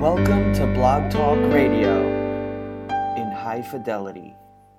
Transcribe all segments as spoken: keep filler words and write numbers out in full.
Welcome to Blog Talk Radio in high fidelity.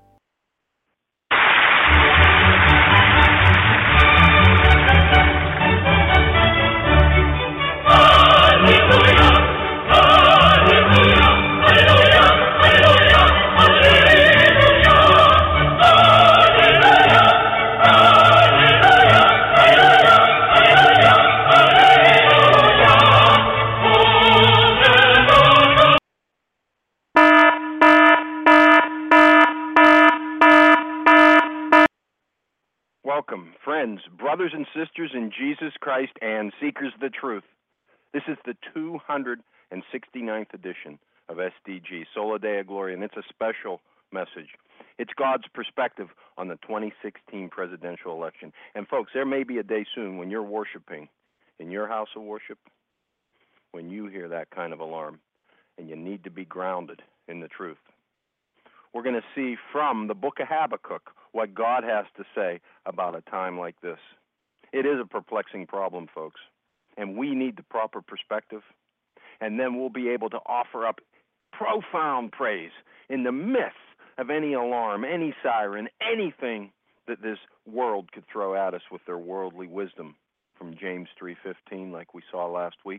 Welcome, friends, brothers and sisters in Jesus Christ, and seekers of the truth. This is the two hundred sixty-ninth edition of S D G, Sola Deo Gloria, and it's a special message. It's God's perspective on the twenty sixteen presidential election. And folks, there may be a day soon when you're worshiping in your house of worship, when you hear that kind of alarm, and you need to be grounded in the truth. We're going to see from the book of Habakkuk what God has to say about a time like this. It is a perplexing problem, folks, and we need the proper perspective, and then we'll be able to offer up profound praise in the midst of any alarm, any siren, anything that this world could throw at us with their worldly wisdom from James three fifteen, like we saw last week.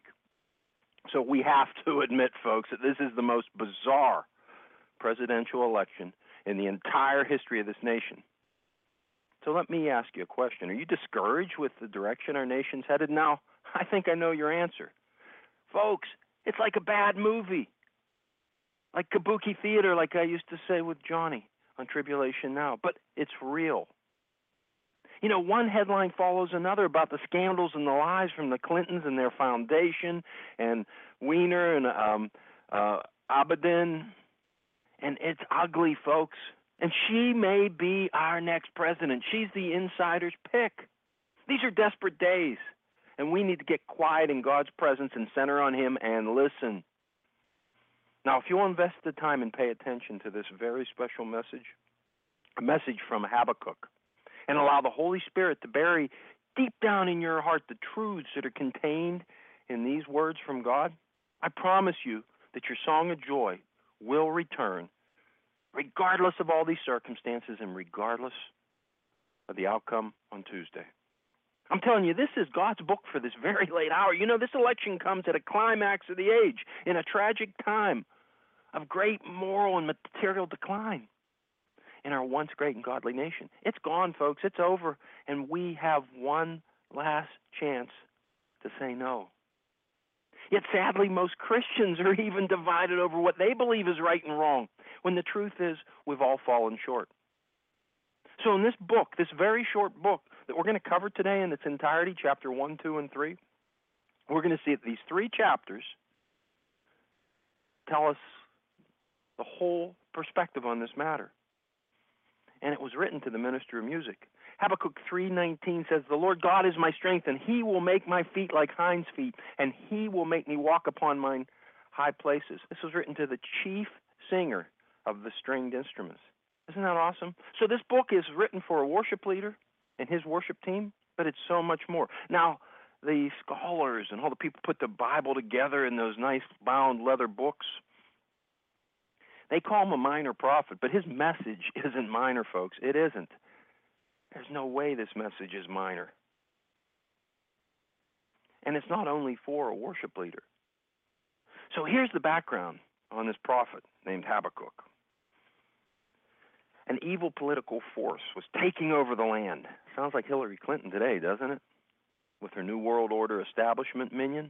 So we have to admit, folks, that this is the most bizarre presidential election in the entire history of this nation. So let me ask you a question. Are you discouraged with the direction our nation's headed now? I think I know your answer. Folks, it's like a bad movie. Like Kabuki theater, like I used to say with Johnny on Tribulation Now. But it's real. You know, one headline follows another about the scandals and the lies from the Clintons and their foundation, and Weiner and um, uh, Abedin. And it's ugly, folks. And she may be our next president. She's the insider's pick. These are desperate days, and we need to get quiet in God's presence and center on Him and listen. Now, if you'll invest the time and pay attention to this very special message, a message from Habakkuk, and allow the Holy Spirit to bury deep down in your heart the truths that are contained in these words from God, I promise you that your song of joy will return, regardless of all these circumstances and regardless of the outcome on Tuesday. I'm telling you, this is God's book for this very late hour. You know, this election comes at a climax of the age, in a tragic time of great moral and material decline in our once great and godly nation. It's gone, folks. It's over, and we have one last chance to say no. Yet sadly, most Christians are even divided over what they believe is right and wrong, when the truth is we've all fallen short. So in this book, this very short book that we're going to cover today in its entirety, chapter one, two, and three, we're going to see that these three chapters tell us the whole perspective on this matter. And it was written to the minister of music. Habakkuk three nineteen says, "The Lord God is my strength, and He will make my feet like hinds' feet, and He will make me walk upon mine high places." This was written to the chief singer of the stringed instruments. Isn't that awesome? So this book is written for a worship leader and his worship team, but it's so much more. Now, the scholars and all the people put the Bible together in those nice bound leather books, they call him a minor prophet, but his message isn't minor, folks. It isn't. There's no way this message is minor. And it's not only for a worship leader. So here's the background on this prophet named Habakkuk. An evil political force was taking over the land. Sounds like Hillary Clinton today, doesn't it? With her New World Order establishment minion.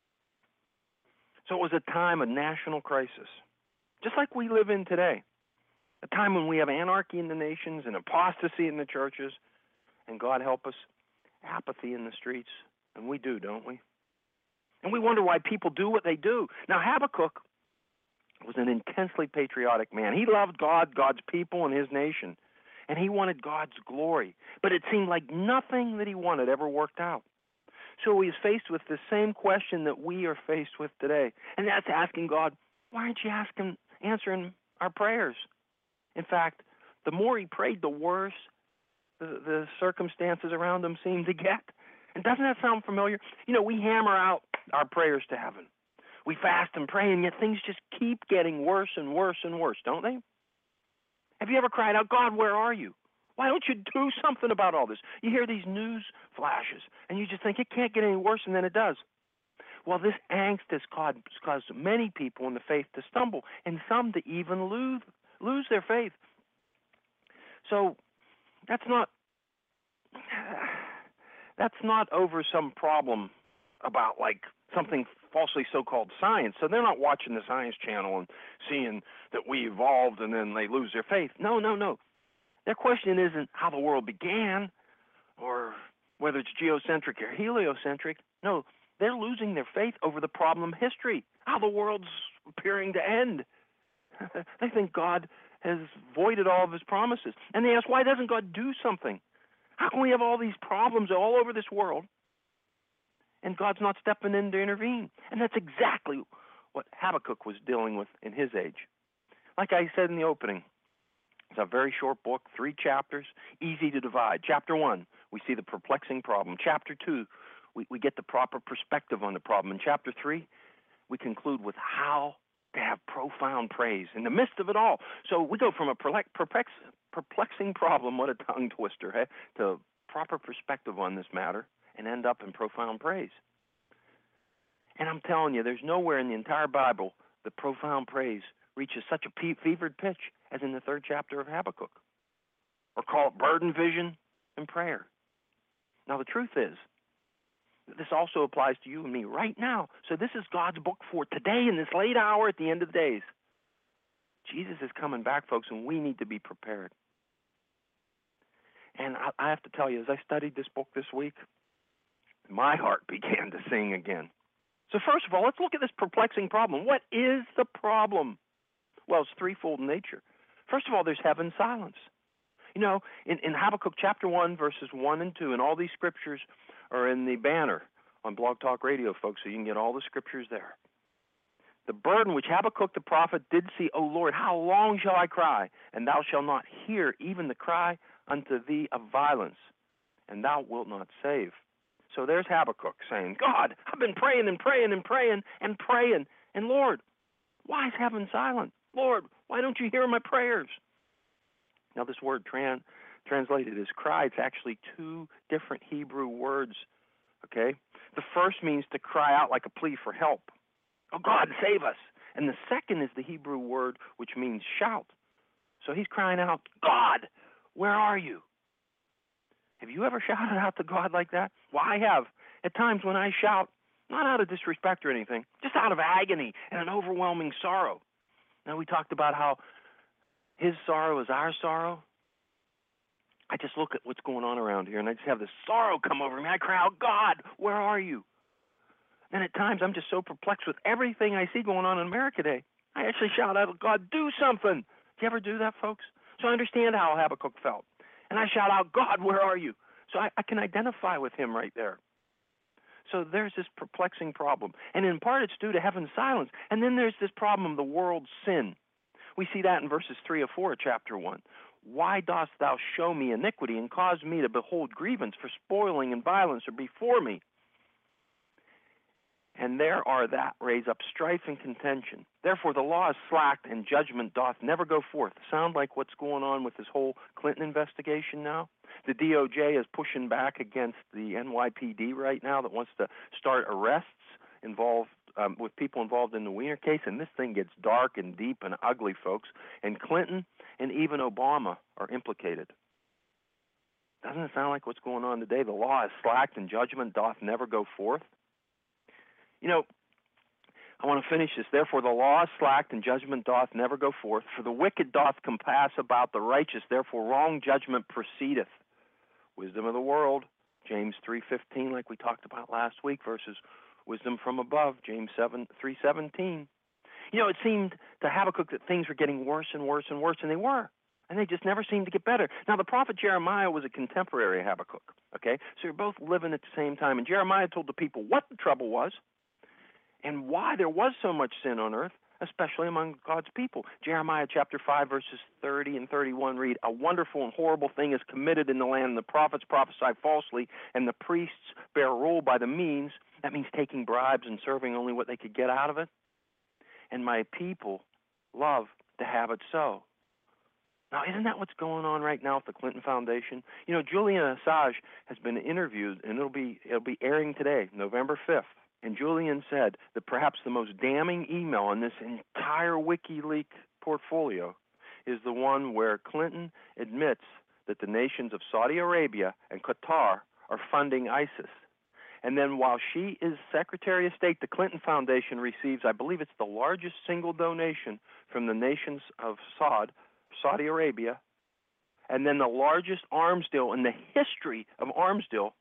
So it was a time of national crisis, just like we live in today. A time when we have anarchy in the nations and apostasy in the churches, and God help us, apathy in the streets. And we do, don't we? And we wonder why people do what they do. Now, Habakkuk was an intensely patriotic man. He loved God, God's people, and his nation. And he wanted God's glory. But it seemed like nothing that he wanted ever worked out. So he was faced with the same question that we are faced with today. And that's asking God, why aren't you asking, answering our prayers? In fact, the more he prayed, the worse the, the circumstances around him seemed to get. And doesn't that sound familiar? You know, we hammer out our prayers to heaven. We fast and pray, and yet things just keep getting worse and worse and worse, don't they? Have you ever cried out, God, where are you? Why don't you do something about all this? You hear these news flashes, and you just think it can't get any worse, and then it does. Well, this angst has caused, caused many people in the faith to stumble, and some to even lose, lose their faith. So that's not that's not over some problem about like something falsely so-called science. So they're not watching the Science Channel and seeing that we evolved and then they lose their faith. No, no, no. Their question isn't how the world began or whether it's geocentric or heliocentric. No, they're losing their faith over the problem history, how the world's appearing to end. They think God has voided all of his promises. And they ask, why doesn't God do something? How can we have all these problems all over this world and God's not stepping in to intervene? And that's exactly what Habakkuk was dealing with in his age. Like I said in the opening, it's a very short book, three chapters, easy to divide. Chapter one, we see the perplexing problem. Chapter two, we, we get the proper perspective on the problem. In chapter three, we conclude with how to have profound praise in the midst of it all. So we go from a perplex, perplexing problem, what a tongue twister, eh, to proper perspective on this matter and end up in profound praise. And I'm telling you, there's nowhere in the entire Bible that profound praise reaches such a fevered pitch as in the third chapter of Habakkuk. Or call it burden vision and prayer. Now the truth is, this also applies to you and me right now. So this is God's book for today in this late hour at the end of the days. Jesus is coming back, folks, and we need to be prepared. And I, I have to tell you, as I studied this book this week, my heart began to sing again. So first of all, let's look at this perplexing problem. What is the problem? Well, it's threefold in nature. First of all, there's heaven's silence. You know, in, in Habakkuk chapter one, verses one and two, and all these scriptures are in the banner on Blog Talk Radio, folks, so you can get all the scriptures there. The burden which Habakkuk the prophet did see, O Lord, how long shall I cry? And thou shalt not hear even the cry unto thee of violence, and thou wilt not save. So there's Habakkuk saying, God, I've been praying and praying and praying and praying, and Lord, why is heaven silent? Lord, why don't you hear my prayers? Now this word tran, translated as cry, it's actually two different Hebrew words, okay? The first means to cry out like a plea for help. Oh, God, save us. And the second is the Hebrew word which means shout. So he's crying out, God, where are you? Have you ever shouted out to God like that? Well, I have. At times when I shout, not out of disrespect or anything, just out of agony and an overwhelming sorrow. Now, we talked about how his sorrow is our sorrow. I just look at what's going on around here, and I just have this sorrow come over me. I cry out, God, where are you? Then at times I'm just so perplexed with everything I see going on in America today. I actually shout out, God, do something. Do you ever do that, folks? So I understand how Habakkuk felt. And I shout out, God, where are you? So I, I can identify with him right there. So there's this perplexing problem. And in part it's due to heaven's silence. And then there's this problem of the world's sin. We see that in verses three or four of chapter one. Why dost thou show me iniquity and cause me to behold grievance? For spoiling and violence are before me. And there are that raise up strife and contention. Therefore the law is slacked, and judgment doth never go forth. Sound like what's going on with this whole Clinton investigation now? The D O J is pushing back against the N Y P D right now that wants to start arrests involved um, with people involved in the Weiner case, and this thing gets dark and deep and ugly, folks. And Clinton and even Obama are implicated. Doesn't it sound like what's going on today? The law is slacked, and judgment doth never go forth. You know, I want to finish this. Therefore the law is slacked, and judgment doth never go forth. For the wicked doth compass about the righteous. Therefore wrong judgment proceedeth. Wisdom of the world, James three fifteen, like we talked about last week, versus wisdom from above, James three seventeen. You know, it seemed to Habakkuk that things were getting worse and worse and worse, and they were. And they just never seemed to get better. Now, the prophet Jeremiah was a contemporary of Habakkuk, okay? So they're both living at the same time. And Jeremiah told the people what the trouble was and why there was so much sin on earth, especially among God's people. Jeremiah chapter five, verses thirty and thirty-one read, a wonderful and horrible thing is committed in the land, and the prophets prophesy falsely, and the priests bear rule by the means. That means taking bribes and serving only what they could get out of it. and my people love to have it so. Now, isn't that what's going on right now with the Clinton Foundation? You know, Julian Assange has been interviewed, and it'll be it'll be airing today, November fifth. And Julian said that perhaps the most damning email in this entire WikiLeaks portfolio is the one where Clinton admits that the nations of Saudi Arabia and Qatar are funding ISIS. And then while she is Secretary of State, the Clinton Foundation receives, I believe it's the largest single donation from the nations of Saud, Saudi Arabia, and then the largest arms deal in the history of arms deal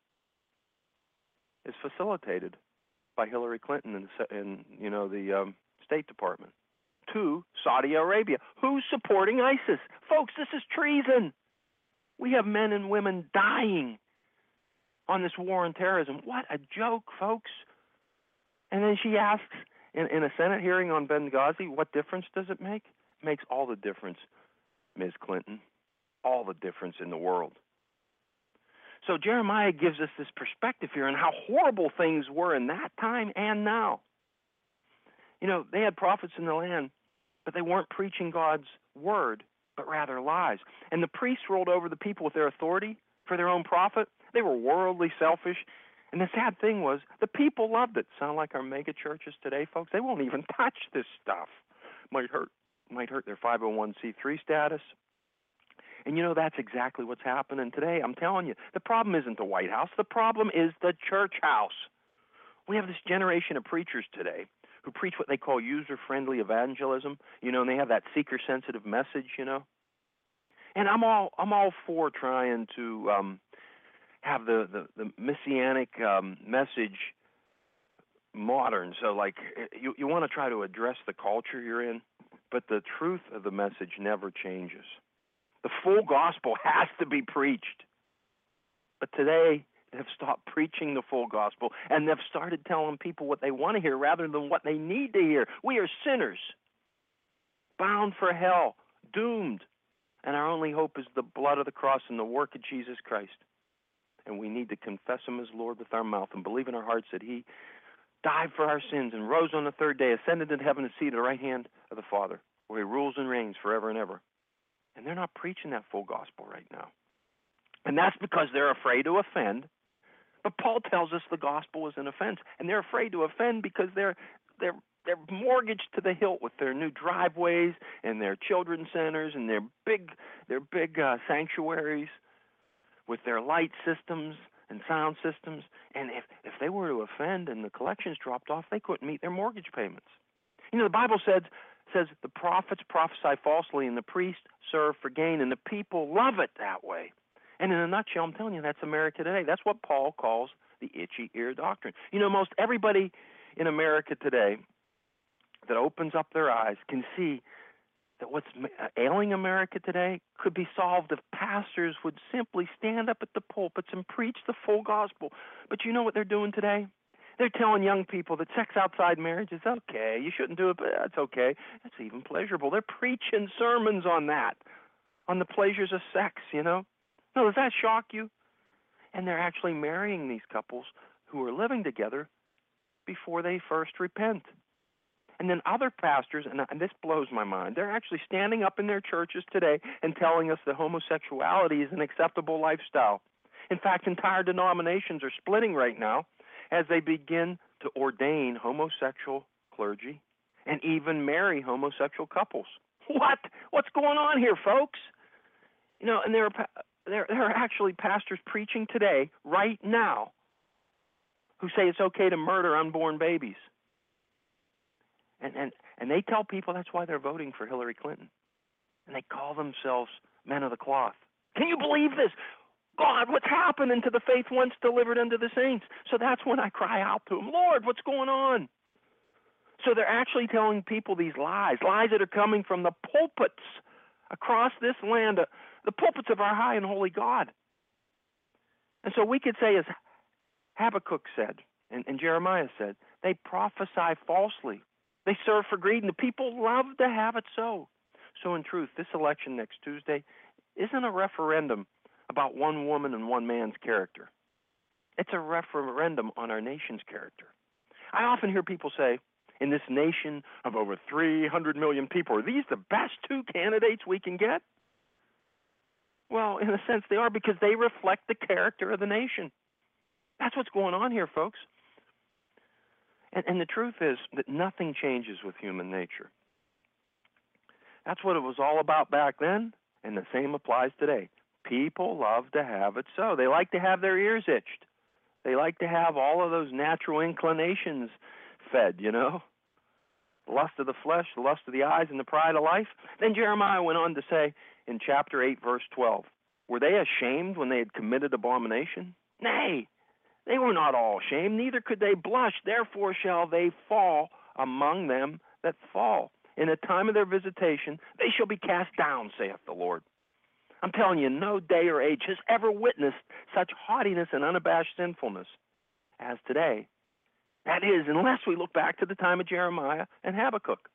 is facilitated by Hillary Clinton and, and you know, the um, State Department to Saudi Arabia. Who's supporting ISIS? Folks, this is treason. We have men and women dying on this war on terrorism. What a joke, folks. And then she asks in, in a Senate hearing on Benghazi, what difference does it make? It makes all the difference, Miz Clinton, all the difference in the world. So Jeremiah gives us this perspective here on how horrible things were in that time and now. You know, they had prophets in the land, but they weren't preaching God's word, but rather lies. And the priests ruled over the people with their authority for their own profit. They were worldly, selfish. And the sad thing was, the people loved it. Sound like our mega churches today, folks? They won't even touch this stuff. Might hurt, might hurt their five oh one c three status. And you know, that's exactly what's happening today. I'm telling you, the problem isn't the White House. The problem is the church house. We have this generation of preachers today who preach what they call user-friendly evangelism, you know, and they have that seeker-sensitive message, you know. And I'm all I'm all for trying to um, have the, the, the messianic um, message modern. So, like, you, you want to try to address the culture you're in, but the truth of the message never changes. The full gospel has to be preached. But today, they've stopped preaching the full gospel, and they've started telling people what they want to hear rather than what they need to hear. We are sinners, bound for hell, doomed, and our only hope is the blood of the cross and the work of Jesus Christ. And we need to confess him as Lord with our mouth and believe in our hearts that he died for our sins and rose on the third day, ascended into heaven and seated at the right hand of the Father, where he rules and reigns forever and ever. And they're not preaching that full gospel right now. And that's because they're afraid to offend. But Paul tells us the gospel is an offense, and they're afraid to offend because they're they're they're mortgaged to the hilt with their new driveways and their children's centers and their big their big uh, sanctuaries with their light systems and sound systems. And if if they were to offend and the collections dropped off, they couldn't meet their mortgage payments. You know, the Bible says says the prophets prophesy falsely and the priests serve for gain, and the people love it that way. And in a nutshell, I'm telling you, that's America today. That's what Paul calls the itchy ear doctrine. You know, most everybody in America today that opens up their eyes can see that what's ailing America today could be solved if pastors would simply stand up at the pulpits and preach the full gospel. But you know what they're doing today? They're telling young people that sex outside marriage is okay. You shouldn't do it, but that's okay. It's even pleasurable. They're preaching sermons on that, on the pleasures of sex, you know. No, does that shock you? And they're actually marrying these couples who are living together before they first repent. And then other pastors, and, and this blows my mind, they're actually standing up in their churches today and telling us that homosexuality is an acceptable lifestyle. In fact, entire denominations are splitting right now as they begin to ordain homosexual clergy and even marry homosexual couples. What? What's going on here, folks? You know, and there are, there, there are actually pastors preaching today, right now, who say it's okay to murder unborn babies. And, and, and they tell people that's why they're voting for Hillary Clinton. And they call themselves men of the cloth. Can you believe this? God, what's happening to the faith once delivered unto the saints? So that's when I cry out to him, Lord, what's going on? So they're actually telling people these lies, lies that are coming from the pulpits across this land, uh, the pulpits of our high and holy God. And so we could say, as Habakkuk said, and, and Jeremiah said, they prophesy falsely. They serve for greed, and the people love to have it so. So in truth, this election next Tuesday isn't a referendum about one woman and one man's character. It's a referendum on our nation's character. I often hear people say, in this nation of over three hundred million people? Are these the best two candidates we can get? Well, in a sense, they are, because they reflect the character of the nation. That's what's going on here, folks. And, and the truth is that nothing changes with human nature. That's what it was all about back then, and the same applies today. People love to have it so. They like to have their ears itched. They like to have all of those natural inclinations fed, you know? The lust of the flesh, the lust of the eyes, and the pride of life. Then Jeremiah went on to say in chapter eight, verse twelve, were they ashamed when they had committed abomination? Nay, they were not all ashamed, neither could they blush. Therefore shall they fall among them that fall. In the time of their visitation, they shall be cast down, saith the Lord. I'm telling you, no day or age has ever witnessed such haughtiness and unabashed sinfulness as today. That is, unless we look back to the time of Jeremiah and Habakkuk.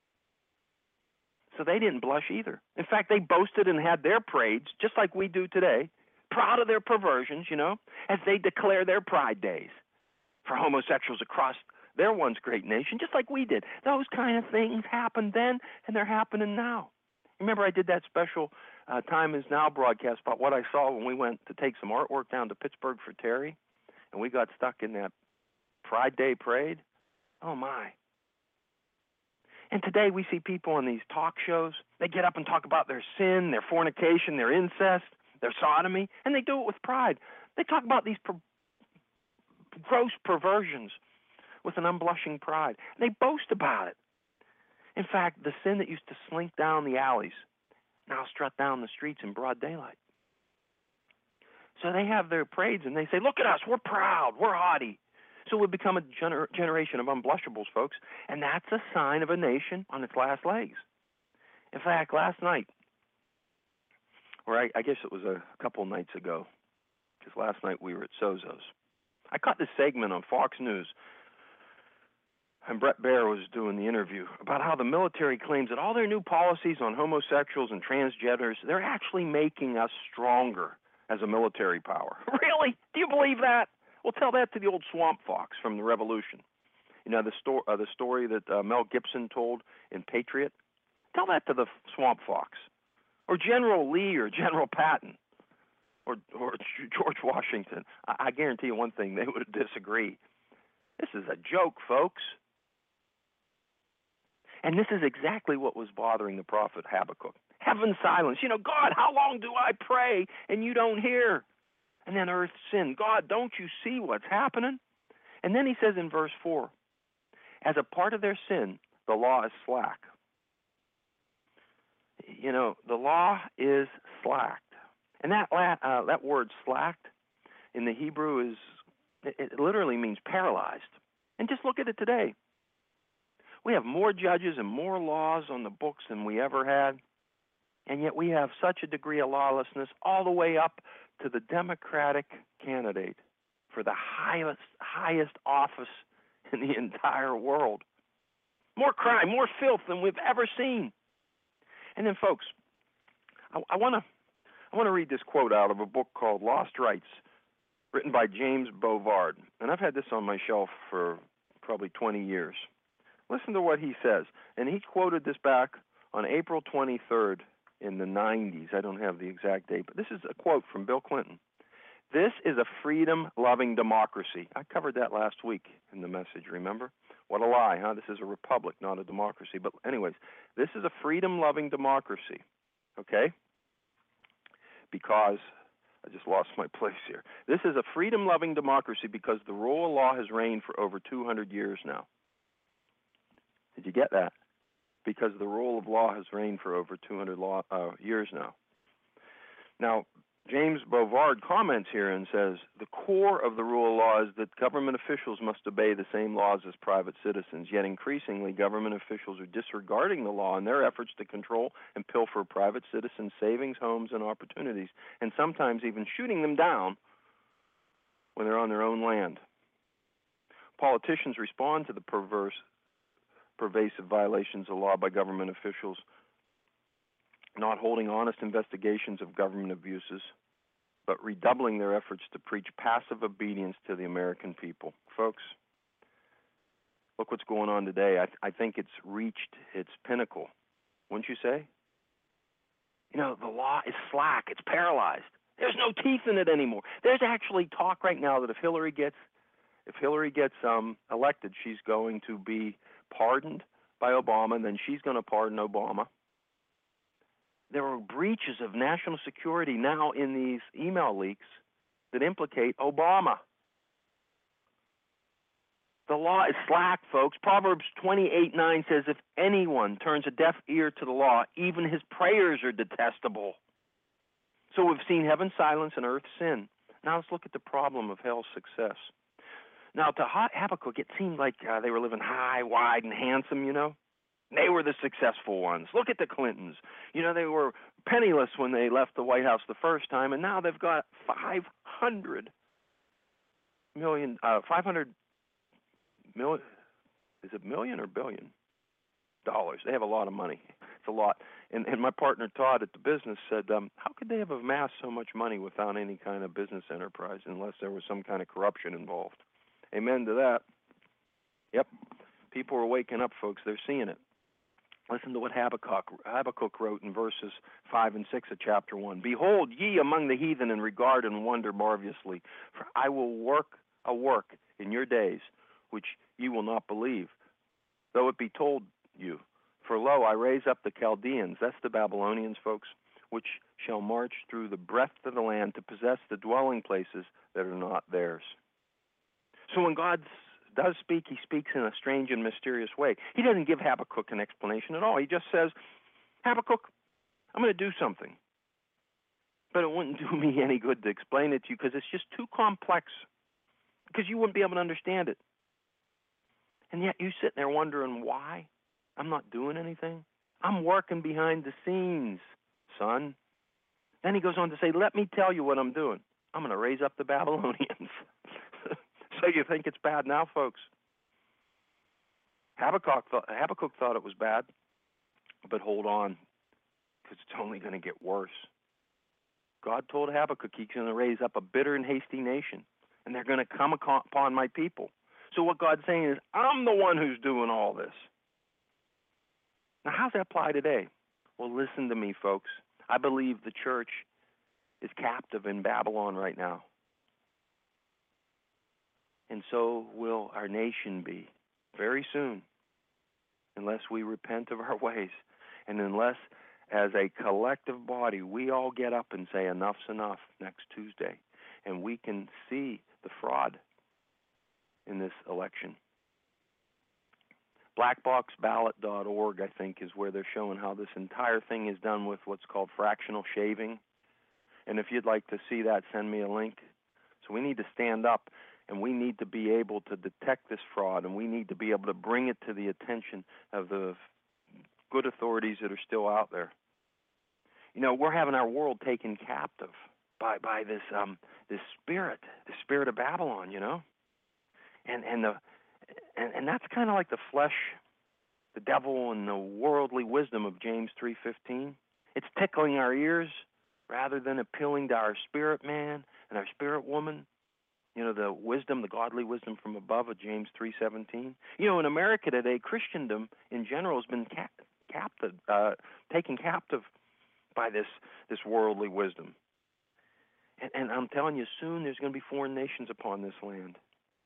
So they didn't blush either. In fact, they boasted and had their parades, just like we do today, proud of their perversions, you know, as they declare their pride days for homosexuals across their once great nation, just like we did. Those kind of things happened then, and they're happening now. Remember, I did that special uh, Time Is Now broadcast about what I saw when we went to take some artwork down to Pittsburgh for Terry, and we got stuck in that Pride Day parade. Oh, my. And today we see people on these talk shows. They get up and talk about their sin, their fornication, their incest, their sodomy, and they do it with pride. They talk about these per- gross perversions with an unblushing pride. They boast about it. In fact, the sin that used to slink down the alleys now strut down the streets in broad daylight. So they have their parades and they say, look at us, we're proud, we're haughty. So we become a gener- generation of unblushables, folks, and that's a sign of a nation on its last legs. In fact, last night, or I, I guess it was a couple nights ago, because last night we were at Sozo's, I caught this segment on Fox News, and Brett Baer was doing the interview about how the military claims that all their new policies on homosexuals and transgenders, they're actually making us stronger as a military power. Really? Do you believe that? Well, tell that to the old swamp fox from the Revolution. You know, the, sto- uh, the story that uh, Mel Gibson told in Patriot? Tell that to the swamp fox. Or General Lee or General Patton or, or George Washington. I-, I guarantee you one thing, they would disagree. This is a joke, folks. And this is exactly what was bothering the prophet Habakkuk. Heaven silence. You know, God, how long do I pray and you don't hear? And then earth sin. God, don't you see what's happening? And then he says in verse four, as a part of their sin, the law is slack. You know, the law is slacked. And that uh, that word slacked in the Hebrew is, it, it literally means paralyzed. And just look at it today. We have more judges and more laws on the books than we ever had, and yet we have such a degree of lawlessness all the way up to the Democratic candidate for the highest highest office in the entire world. More crime, more filth than we've ever seen. And then, folks, I want to I want to read this quote out of a book called Lost Rights, written by James Bovard. And I've had this on my shelf for probably twenty years. Listen to what he says. And he quoted this back on April twenty-third in the nineties. I don't have the exact date, but this is a quote from Bill Clinton. This is a freedom-loving democracy. I covered that last week in the message, remember? What a lie, huh? This is a republic, not a democracy. But anyways, this is a freedom-loving democracy, okay? Because, I just lost my place here. This is a freedom-loving democracy because the rule of law has reigned for over two hundred years now. Did you get that? Because the rule of law has reigned for over two hundred law, uh, years now. Now, James Bovard comments here and says, the core of the rule of law is that government officials must obey the same laws as private citizens, yet increasingly government officials are disregarding the law in their efforts to control and pilfer private citizens' savings, homes, and opportunities, and sometimes even shooting them down when they're on their own land. Politicians respond to the perverse pervasive violations of law by government officials, not holding honest investigations of government abuses, but redoubling their efforts to preach passive obedience to the American people. Folks, Look what's going on today. I, th- I think it's reached its pinnacle. Wouldn't you say? You know, the law is slack. It's paralyzed. There's no teeth in it anymore. There's actually talk right now that if Hillary gets, if Hillary gets um, elected, she's going to be pardoned by Obama, and then she's going to pardon Obama. There are breaches of national security now in these email leaks that implicate Obama. The law is slack, folks. Proverbs twenty-eight nine says, if anyone turns a deaf ear to the law, even his prayers are detestable. So we've seen heaven silence and earth sin. Now let's look at the problem of hell's success. Now to Habakkuk, it seemed like uh, they were living high, wide, and handsome, you know. They were the successful ones. Look at the Clintons. You know, they were penniless when they left the White House the first time, and now they've got five hundred million, uh, five hundred million, is it million or billion dollars? They have a lot of money. It's a lot. And, and my partner Todd at the business said, um, how could they have amassed so much money without any kind of business enterprise unless there was some kind of corruption involved? Amen to that. Yep. People are waking up, folks. They're seeing it. Listen to what Habakkuk, Habakkuk wrote in verses five and six of chapter one. Behold, ye among the heathen, and regard and wonder marvelously, for I will work a work in your days which ye will not believe, though it be told you. For lo, I raise up the Chaldeans, that's the Babylonians, folks, which shall march through the breadth of the land to possess the dwelling places that are not theirs. So when God does speak, he speaks in a strange and mysterious way. He doesn't give Habakkuk an explanation at all. He just says, Habakkuk, I'm going to do something. But it wouldn't do me any good to explain it to you because it's just too complex, because you wouldn't be able to understand it. And yet you sitting there wondering why I'm not doing anything. I'm working behind the scenes, son. Then he goes on to say, let me tell you what I'm doing. I'm going to raise up the Babylonians. So you think it's bad now, folks? Habakkuk thought, Habakkuk thought it was bad, but hold on, because it's only going to get worse. God told Habakkuk he's going to raise up a bitter and hasty nation, and they're going to come upon my people. So what God's saying is, I'm the one who's doing all this. Now, how's that apply today? Well, listen to me, folks. I believe the church is captive in Babylon right now. And so will our nation be very soon, unless we repent of our ways, and unless, as a collective body, we all get up and say enough's enough next Tuesday, and we can see the fraud in this election. black box ballot dot org, I think, is where they're showing how this entire thing is done with what's called fractional shaving. And if you'd like to see that, send me a link. So we need to stand up, and we need to be able to detect this fraud, and we need to be able to bring it to the attention of the good authorities that are still out there. You know, we're having our world taken captive by by this um this spirit, the spirit of Babylon, you know, and and the and, and that's kind of like the flesh, the devil, and the worldly wisdom of James three fifteen. It's tickling our ears rather than appealing to our spirit man and our spirit woman. You know, the wisdom, the godly wisdom from above of James three seventeen. You know, in America today, Christendom in general has been cap- captive, uh, taken captive by this this worldly wisdom. And, and I'm telling you, soon there's going to be foreign nations upon this land.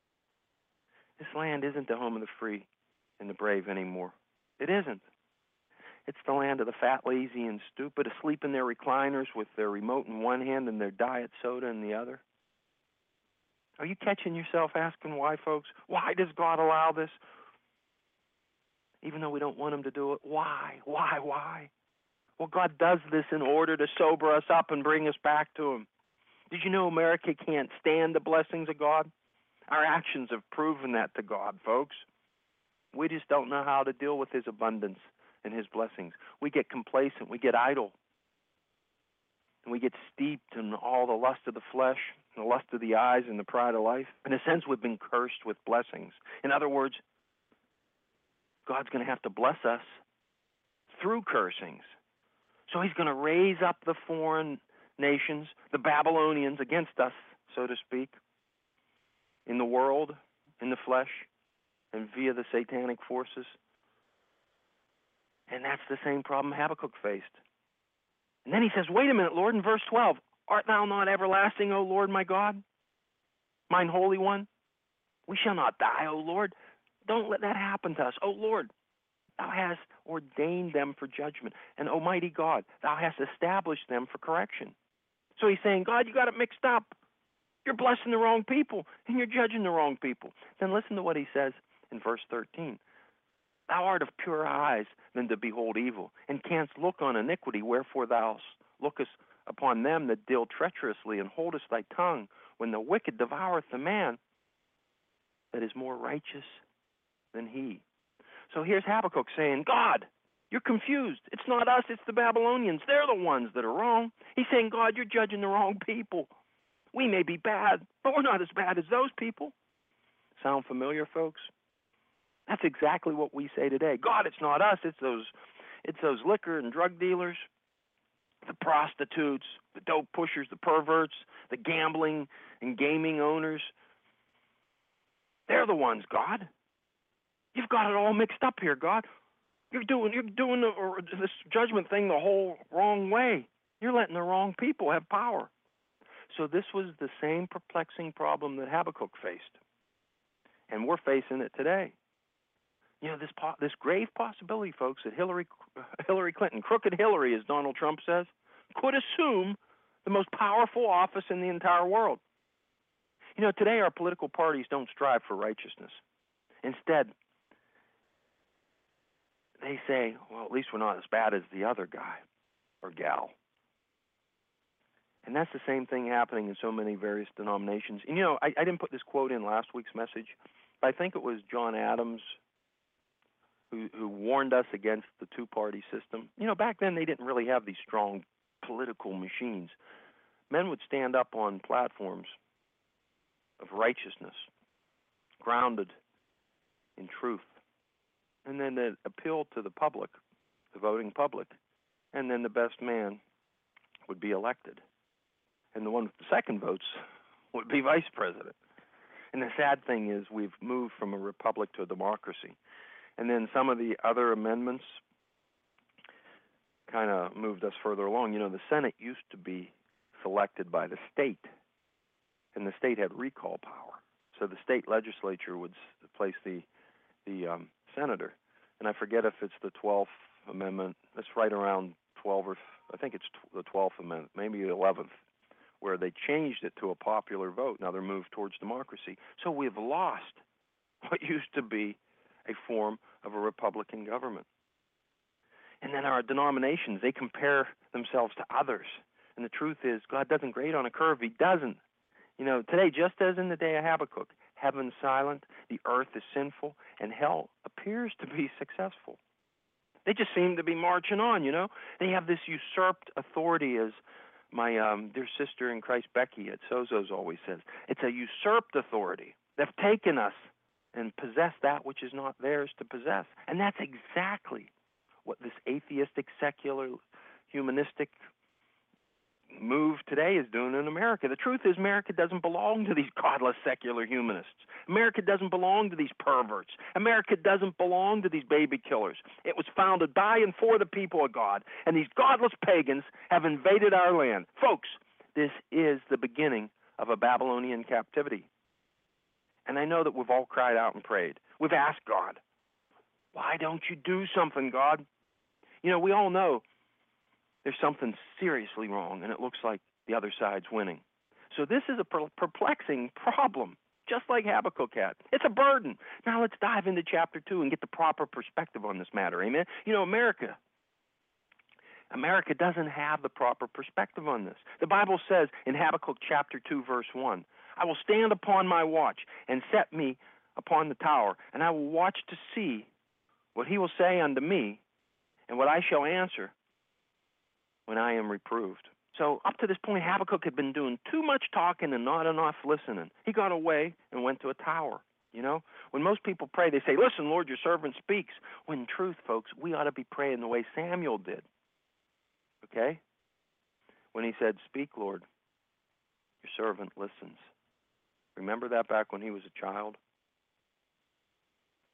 This land isn't the home of the free and the brave anymore. It isn't. It's the land of the fat, lazy, and stupid, asleep in their recliners with their remote in one hand and their diet soda in the other. Are you catching yourself asking why, folks? Why does God allow this? Even though we don't want him to do it, why? Why? Why? Well, God does this in order to sober us up and bring us back to him. Did you know America can't stand the blessings of God? Our actions have proven that to God, folks. We just don't know how to deal with his abundance and his blessings. We get complacent. We get idle. And we get steeped in all the lust of the flesh, and the lust of the eyes, and the pride of life. In a sense, we've been cursed with blessings. In other words, God's going to have to bless us through cursings. So he's going to raise up the foreign nations, the Babylonians, against us, so to speak, in the world, in the flesh. and via the satanic forces. And that's the same problem Habakkuk faced. And then he says, wait a minute, Lord, in verse twelve, art thou not everlasting, O Lord my God, mine Holy One? We shall not die, O Lord. Don't let that happen to us. O Lord, thou hast ordained them for judgment. And Almighty God, thou hast established them for correction. So he's saying, God, you got it mixed up. You're blessing the wrong people, and you're judging the wrong people. Then listen to what he says in verse thirteen. Thou art of purer eyes than to behold evil, and canst look on iniquity, wherefore thou lookest upon them that deal treacherously, and holdest thy tongue when the wicked devoureth the man that is more righteous than he. So here's Habakkuk saying, God, you're confused. It's not us, it's the Babylonians. They're the ones that are wrong. He's saying, God, you're judging the wrong people. We may be bad, but we're not as bad as those people. Sound familiar, folks? That's exactly what we say today. God, it's not us, it's those it's those liquor and drug dealers, the prostitutes, the dope pushers, the perverts, the gambling and gaming owners. They're the ones, God. You've got it all mixed up here, God. You're doing you're doing the, or this judgment thing the whole wrong way. You're letting the wrong people have power. So this was the same perplexing problem that Habakkuk faced, and we're facing it today. You know, this po- this grave possibility, folks, that Hillary Hillary Clinton, crooked Hillary, as Donald Trump says, could assume the most powerful office in the entire world. You know, today our political parties don't strive for righteousness. Instead, they say, well, at least we're not as bad as the other guy or gal. And that's the same thing happening in so many various denominations. And, you know, I, I didn't put this quote in last week's message, but I think it was John Adams who, who warned us against the two-party system. You know, back then they didn't really have these strong political machines. Men would stand up on platforms of righteousness, grounded in truth, and then they'd appeal to the public, the voting public, and then the best man would be elected. And the one with the second votes would be vice president. And the sad thing is we've moved from a republic to a democracy. And then some of the other amendments kind of moved us further along. You know, the Senate used to be selected by the state, and the state had recall power. So the state legislature would place the the um, senator. And I forget if it's the twelfth Amendment. It's right around twelve or I think it's the twelfth Amendment, maybe the eleventh, where they changed it to a popular vote. Now they're moved towards democracy. So we've lost what used to be a form of a Republican government. And then our denominations, they compare themselves to others. And the truth is, God doesn't grade on a curve. He doesn't. You know, today, just as in the day of Habakkuk, heaven's silent, the earth is sinful, and hell appears to be successful. They just seem to be marching on, you know. They have this usurped authority, as my um, dear sister in Christ, Becky at Sozo's always says. It's a usurped authority. They've taken us and possessed that which is not theirs to possess. And that's exactly what this atheistic, secular, humanistic move today is doing in America. The truth is, America doesn't belong to these godless, secular humanists. America doesn't belong to these perverts. America doesn't belong to these baby killers. It was founded by and for the people of God, and these godless pagans have invaded our land. Folks, this is the beginning of a Babylonian captivity. And I know that we've all cried out and prayed. We've asked God, why don't you do something, God? You know, we all know there's something seriously wrong, and it looks like the other side's winning. So this is a perplexing problem, just like Habakkuk had. It's a burden. Now let's dive into chapter two and get the proper perspective on this matter, amen? You know, America, America doesn't have the proper perspective on this. The Bible says in Habakkuk chapter two, verse one, I will stand upon my watch and set me upon the tower, and I will watch to see what he will say unto me and what I shall answer when I am reproved. So up to this point, Habakkuk had been doing too much talking and not enough listening. He got away and went to a tower. You know, when most people pray, they say, listen, Lord, your servant speaks. When in truth, folks, we ought to be praying the way Samuel did. Okay? When he said, speak, Lord, your servant listens. Remember that back when he was a child?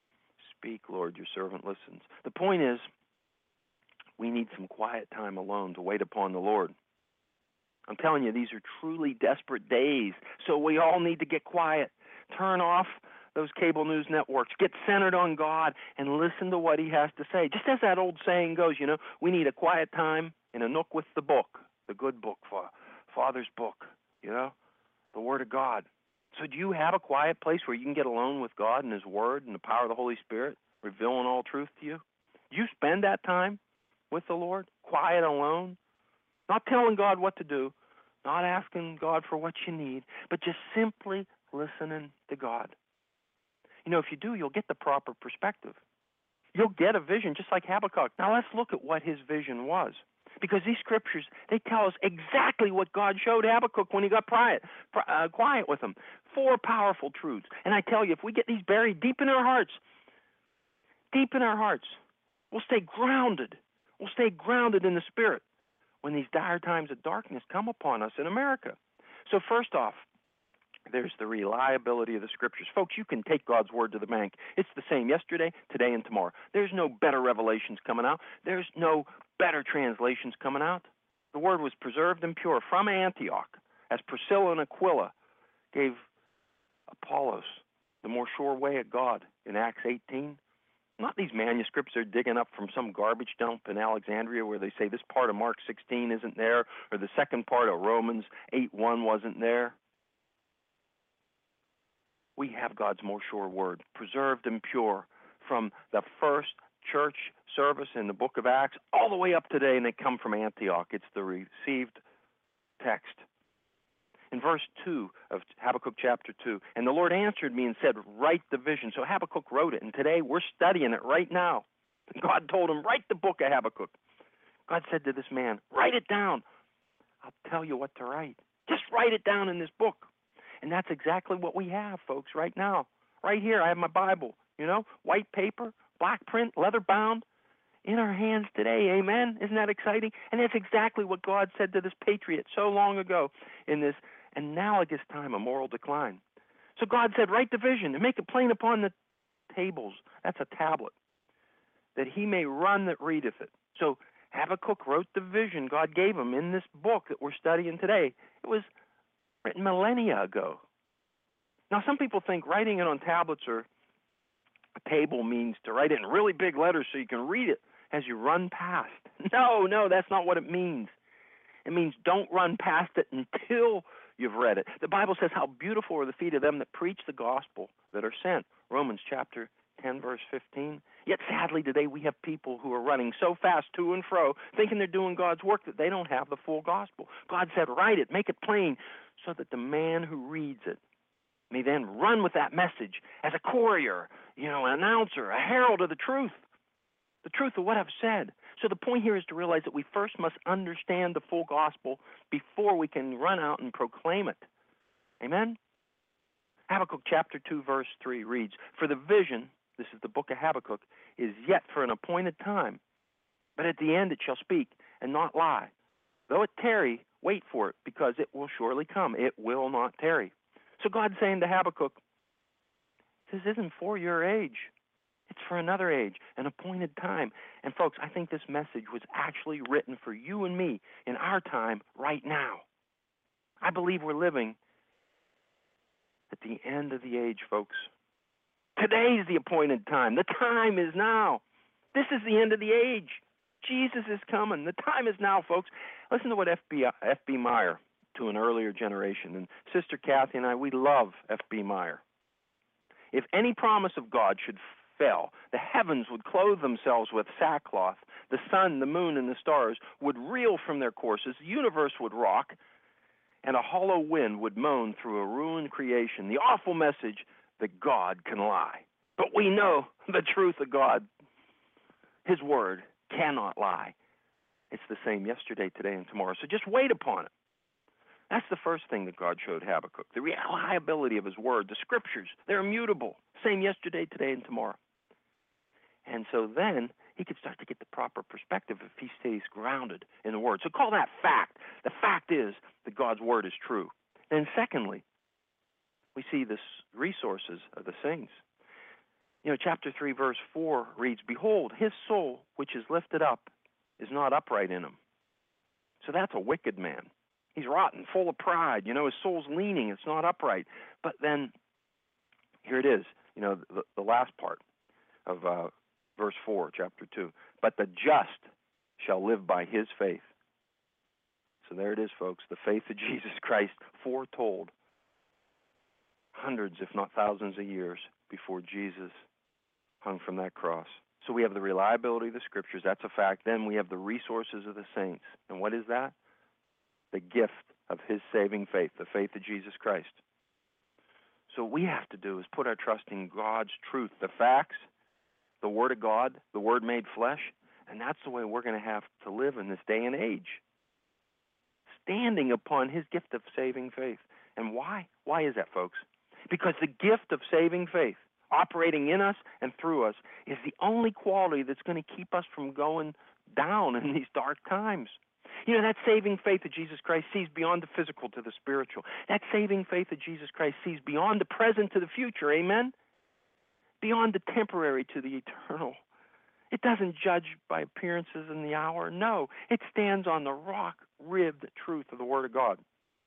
speak, Lord, your servant listens. The point is, we need some quiet time alone to wait upon the Lord. I'm telling you, these are truly desperate days, so we all need to get quiet. Turn off those cable news networks. Get centered on God and listen to what he has to say. Just as that old saying goes, you know, we need a quiet time in a nook with the book, the good book, Father's book, you know, the Word of God. So do you have a quiet place where you can get alone with God and his Word and the power of the Holy Spirit, revealing all truth to you? Do you spend that time with the Lord, quiet, alone, not telling God what to do, not asking God for what you need, but just simply listening to God? You know, if you do, you'll get the proper perspective. You'll get a vision just like Habakkuk. Now let's look at what his vision was. Because these scriptures, they tell us exactly what God showed Habakkuk when he got quiet, uh, quiet with him. Four powerful truths. And I tell you, if we get these buried deep in our hearts, deep in our hearts, we'll stay grounded. We'll stay grounded in the Spirit when these dire times of darkness come upon us in America. So first off, there's the reliability of the scriptures. Folks, you can take God's word to the bank. It's the same yesterday, today, and tomorrow. There's no better revelations coming out. There's no better translations coming out. The word was preserved and pure from Antioch, as Priscilla and Aquila gave Apollos the more sure way at God in Acts eighteen. Not these manuscripts they're digging up from some garbage dump in Alexandria where they say this part of Mark sixteen isn't there, or the second part of Romans eight one wasn't there. We have God's more sure word, preserved and pure, from the first church service in the book of Acts all the way up today, and they come from Antioch. It's the received text. In verse two of Habakkuk chapter two, and the Lord answered me and said, write the vision. So Habakkuk wrote it, and today we're studying it right now. God told him, write the book of Habakkuk. God said to this man, write it down. I'll tell you what to write. Just write it down in this book. And that's exactly what we have, folks, right now. Right here, I have my Bible, you know, white paper, black print, leather bound, in our hands today, amen? Isn't that exciting? And that's exactly what God said to this patriot so long ago in this analogous time of moral decline. So God said, write the vision and make it plain upon the tables. That's a tablet, that he may run that readeth it. So Habakkuk wrote the vision God gave him in this book that we're studying today. It was written millennia ago. Now, some people think writing it on tablets or a table means to write it in really big letters so you can read it as you run past. No, no, that's not what it means. It means don't run past it until you've read it. The Bible says how beautiful are the feet of them that preach the gospel that are sent. Romans chapter ten, verse fifteen. Yet sadly today we have people who are running so fast to and fro, thinking they're doing God's work, that they don't have the full gospel. God said, write it, make it plain, so that the man who reads it may then run with that message as a courier, you know, an announcer, a herald of the truth, the truth of what I've said. So the point here is to realize that we first must understand the full gospel before we can run out and proclaim it. Amen? Habakkuk chapter two, verse three reads, for the vision, this is the book of Habakkuk, is yet for an appointed time, but at the end it shall speak and not lie. Though it tarry, wait for it, because it will surely come. It will not tarry. So God's saying to Habakkuk, this isn't for your age. It's for another age, an appointed time. And folks, I think this message was actually written for you and me in our time right now. I believe we're living at the end of the age, folks. Today's the appointed time. The time is now. This is the end of the age. Jesus is coming. The time is now, folks. Listen to what F B F B Meyer, to an earlier generation. And Sister Kathy and I, we love F B Meyer. If any promise of God should fail, the heavens would clothe themselves with sackcloth. The sun, the moon, and the stars would reel from their courses. The universe would rock, and a hollow wind would moan through a ruined creation. The awful message that God can lie. But we know the truth of God. His word cannot lie. It's the same yesterday, today, and tomorrow. So just wait upon it. That's the first thing that God showed Habakkuk, the reliability of his word. The scriptures, they're immutable, same yesterday, today, and tomorrow. And so then he could start to get the proper perspective if he stays grounded in the word. So call that fact. The fact is that God's word is true. And secondly, we see the resources of the saints. You know, chapter three, verse four reads, "Behold, his soul, which is lifted up, is not upright in him." So that's a wicked man. He's rotten, full of pride. You know, his soul's leaning. It's not upright. But then, here it is, you know, the, the last part of uh, verse four, chapter two. "But the just shall live by his faith." So there it is, folks, the faith of Jesus Christ, foretold hundreds, if not thousands of years before Jesus hung from that cross. So we have the reliability of the Scriptures. That's a fact. Then we have the resources of the saints. And what is that? The gift of his saving faith, the faith of Jesus Christ. So what we have to do is put our trust in God's truth, the facts, the Word of God, the Word made flesh, and that's the way we're going to have to live in this day and age, standing upon his gift of saving faith. And why? Why is that, folks? Because the gift of saving faith, operating in us and through us, is the only quality that's going to keep us from going down in these dark times. You know, that saving faith of Jesus Christ sees beyond the physical to the spiritual. That saving faith of Jesus Christ sees beyond the present to the future, amen? Beyond the temporary to the eternal. It doesn't judge by appearances in the hour. No, it stands on the rock-ribbed truth of the Word of God.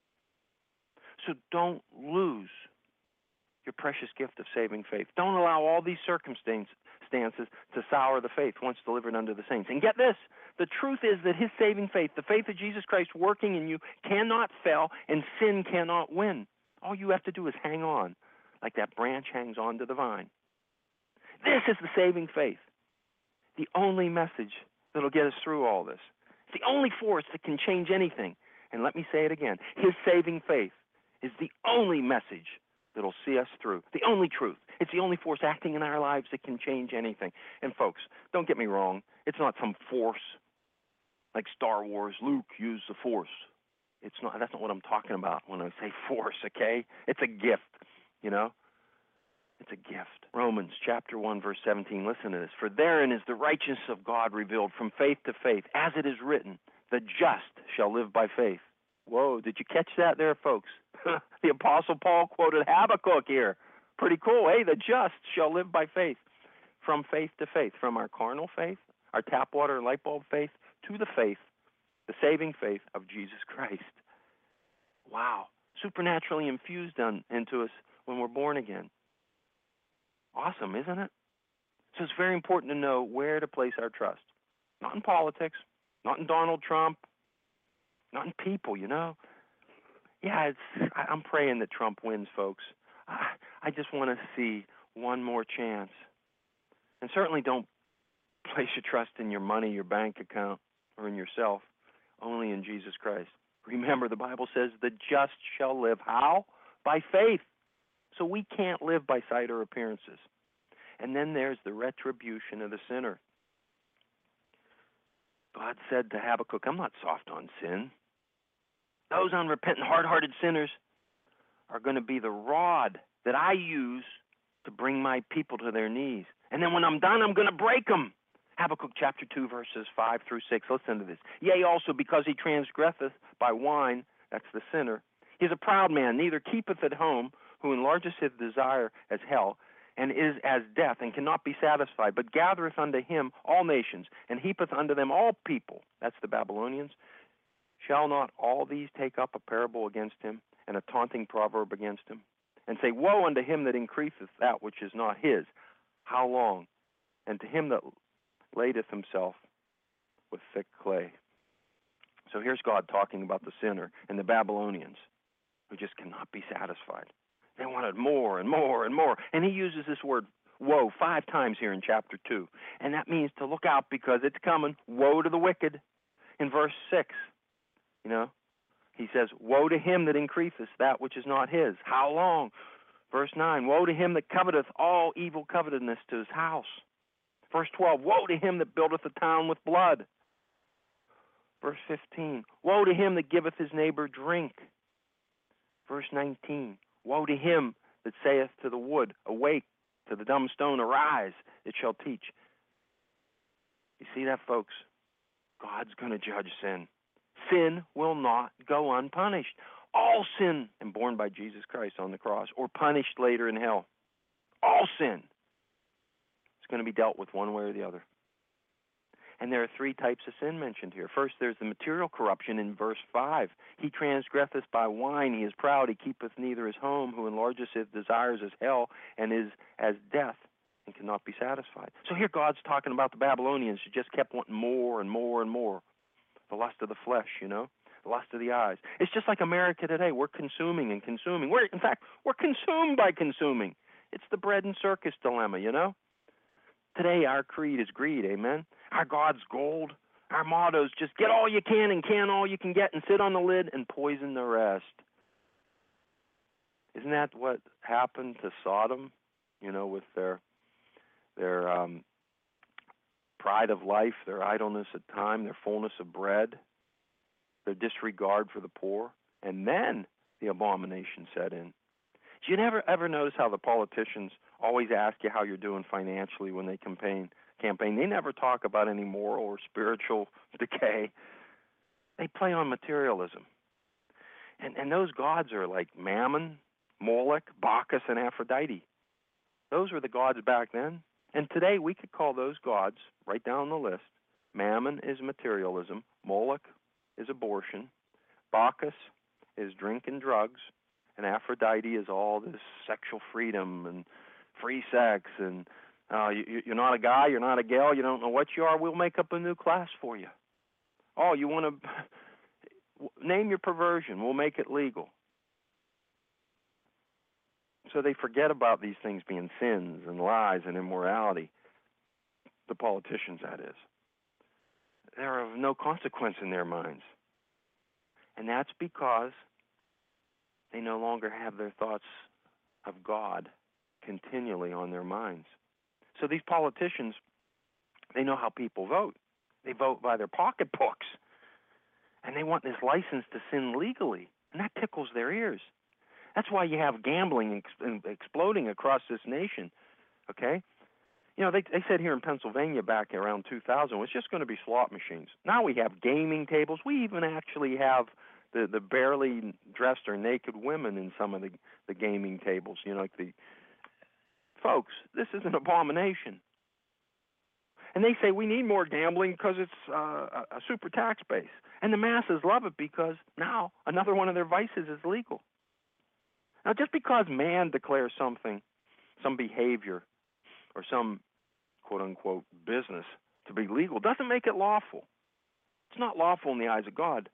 So don't lose your precious gift of saving faith. Don't allow all these circumstances to sour the faith once delivered unto the saints. And get this, the truth is that his saving faith, the faith of Jesus Christ working in you, cannot fail and sin cannot win. All you have to do is hang on, like that branch hangs on to the vine. This is the saving faith, the only message that will get us through all this. It's the only force that can change anything. And let me say it again, his saving faith is the only message that'll see us through, the only truth. It's the only force acting in our lives that can change anything. And folks, don't get me wrong, it's not some force like Star Wars, Luke used the force. It's not. That's not what I'm talking about when I say force, okay? It's a gift, you know? It's a gift. Romans chapter one, verse seventeen, listen to this. "For therein is the righteousness of God revealed from faith to faith, as it is written, the just shall live by faith." Whoa, did you catch that there, folks? The Apostle Paul quoted Habakkuk here. Pretty cool, eh? The just shall live by faith. From faith to faith, from our carnal faith, our tap water and light bulb faith, to the faith, the saving faith of Jesus Christ. Wow, supernaturally infused on, into us when we're born again. Awesome, isn't it? So it's very important to know where to place our trust. Not in politics, not in Donald Trump, not in people, you know. Yeah, it's. I, I'm praying that Trump wins, folks. I, I just want to see one more chance. And certainly don't place your trust in your money, your bank account, or in yourself, only in Jesus Christ. Remember, the Bible says the just shall live. How? By faith. So we can't live by sight or appearances. And then there's the retribution of the sinner. God said to Habakkuk, I'm not soft on sin. Those unrepentant, hard-hearted sinners are going to be the rod that I use to bring my people to their knees. And then when I'm done, I'm going to break them. Habakkuk chapter two, verses five through six. Listen to this. Yea, also because he transgresseth by wine, that's the sinner, he is a proud man, neither keepeth at home, who enlargeth his desire as hell, and is as death, and cannot be satisfied, but gathereth unto him all nations, and heapeth unto them all people, that's the Babylonians. Shall not all these take up a parable against him, and a taunting proverb against him, and say, Woe unto him that increaseth that which is not his? How long? And to him that ladeth himself with thick clay. So here's God talking about the sinner and the Babylonians, who just cannot be satisfied. They wanted more and more and more. And he uses this word, woe, five times here in chapter two. And that means to look out because it's coming. Woe to the wicked. In verse six, you know, he says, Woe to him that increaseth that which is not his. How long? Verse nine, Woe to him that coveteth all evil covetousness to his house. Verse twelve, Woe to him that buildeth a town with blood. Verse fifteen, Woe to him that giveth his neighbor drink. Verse nineteen, Woe to him that saith to the wood, Awake, to the dumb stone, Arise, it shall teach. You see that, folks? God's going to judge sin. Sin will not go unpunished. All sin, and borne by Jesus Christ on the cross, or punished later in hell. All sin. going to be dealt with one way or the other. And there are three types of sin mentioned here. First, there's the material corruption in verse five. He transgresseth by wine, he is proud, he keepeth neither his home, who enlargeth his desires as hell, and is as death, and cannot be satisfied. So here God's talking about the Babylonians who just kept wanting more and more and more. The lust of the flesh, you know, the lust of the eyes. It's just like America today. We're consuming and consuming. We're, in fact, we're consumed by consuming. It's the bread and circus dilemma, you know. Today, our creed is greed, amen? Our God's gold. Our motto is just get all you can and can all you can get and sit on the lid and poison the rest. Isn't that what happened to Sodom, you know, with their their um, pride of life, their idleness of time, their fullness of bread, their disregard for the poor? And then the abomination set in. Do you never ever notice how the politicians always ask you how you're doing financially when they campaign? Campaign. They never talk about any moral or spiritual decay. They play on materialism. And and those gods are like Mammon, Moloch, Bacchus, and Aphrodite. Those were the gods back then. And today we could call those gods, right down the list. Mammon is materialism. Moloch is abortion. Bacchus is drink and drugs. And Aphrodite is all this sexual freedom and free sex. And uh, you, you're not a guy, you're not a gal, you don't know what you are, we'll make up a new class for you. Oh, you want to name your perversion, we'll make it legal. So they forget about these things being sins and lies and immorality. The politicians, that is. They're of no consequence in their minds. And that's because they no longer have their thoughts of God continually on their minds. So these politicians, they know how people vote. They vote by their pocketbooks. And they want this license to sin legally. And that tickles their ears. That's why you have gambling ex- exploding across this nation, okay? You know, they, they said here in Pennsylvania back around two thousand, it was just going to be slot machines. Now we have gaming tables. We even actually have the, the barely dressed or naked women in some of the, the gaming tables. You know, like the folks, this is an abomination. And they say we need more gambling because it's uh, a, a super tax base. And the masses love it because now another one of their vices is legal. Now, just because man declares something, some behavior, or some quote-unquote business to be legal doesn't make it lawful. It's not lawful in the eyes of God.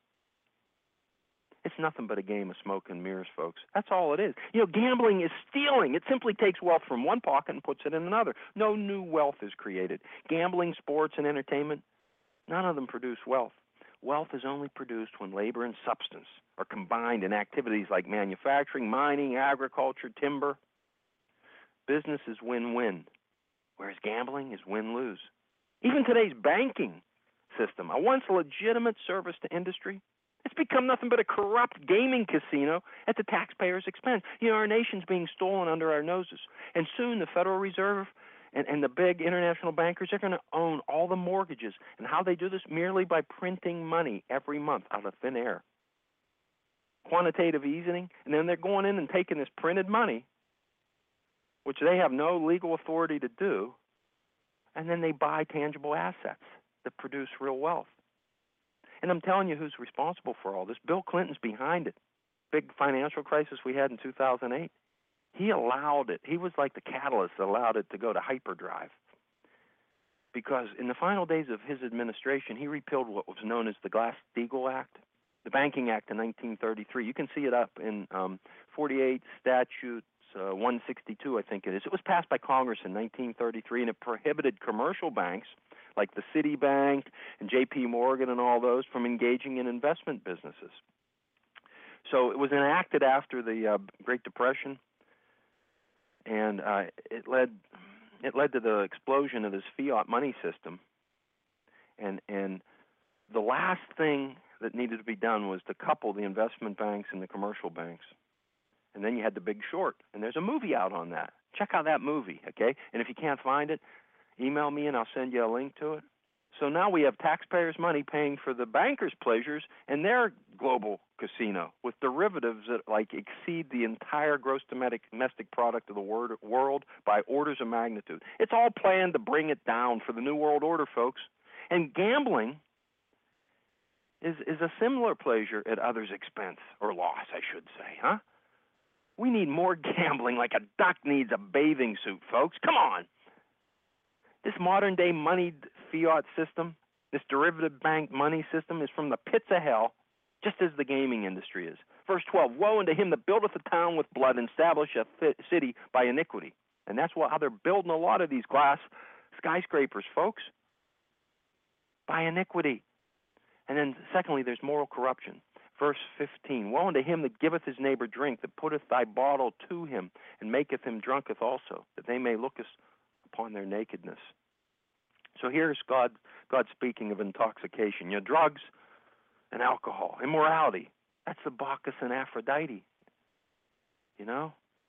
It's nothing but a game of smoke and mirrors, folks. That's all it is. You know, gambling is stealing. It simply takes wealth from one pocket and puts it in another. No new wealth is created. Gambling, sports, and entertainment, none of them produce wealth. Wealth is only produced when labor and substance are combined in activities like manufacturing, mining, agriculture, timber. Business is win-win, whereas gambling is win-lose. Even today's banking system, a once legitimate service to industry, it's become nothing but a corrupt gaming casino at the taxpayer's expense. You know, our nation's being stolen under our noses. And soon the Federal Reserve and, and the big international bankers are going to own all the mortgages. And how they do this? Merely by printing money every month out of thin air. Quantitative easing, and then they're going in and taking this printed money, which they have no legal authority to do, and then they buy tangible assets that produce real wealth. And I'm telling you who's responsible for all this. Bill Clinton's behind it. Big financial crisis we had in two thousand eight. He allowed it. He was like the catalyst that allowed it to go to hyperdrive. Because in the final days of his administration, he repealed what was known as the Glass-Steagall Act, the Banking Act of nineteen thirty-three. You can see it up in um, forty-eight Statutes uh, one sixty-two, I think it is. It was passed by Congress in nineteen thirty-three, and it prohibited commercial banks like the Citibank and J P Morgan and all those from engaging in investment businesses. So it was enacted after the uh, Great Depression, and uh, it led it led to the explosion of this fiat money system. And and the last thing that needed to be done was to couple the investment banks and the commercial banks. And then you had the Big Short, and there's a movie out on that. Check out that movie, okay? And if you can't find it, email me and I'll send you a link to it. So now we have taxpayers' money paying for the bankers' pleasures and their global casino with derivatives that like exceed the entire gross domestic product of the world by orders of magnitude. It's all planned to bring it down for the New World Order, folks. And gambling is is a similar pleasure at others' expense, or loss, I should say, huh? We need more gambling like a duck needs a bathing suit, folks. Come on. This modern-day moneyed fiat system, this derivative bank money system, is from the pits of hell, just as the gaming industry is. Verse twelve, woe unto him that buildeth a town with blood and establisheth a city by iniquity. And that's what, how they're building a lot of these glass skyscrapers, folks, by iniquity. And then secondly, there's moral corruption. Verse fifteen, woe unto him that giveth his neighbor drink, that putteth thy bottle to him, and maketh him drunketh also, that they may look upon their nakedness. So here's God, God speaking of intoxication. You know, drugs and alcohol, immorality. That's the Bacchus and Aphrodite. You know?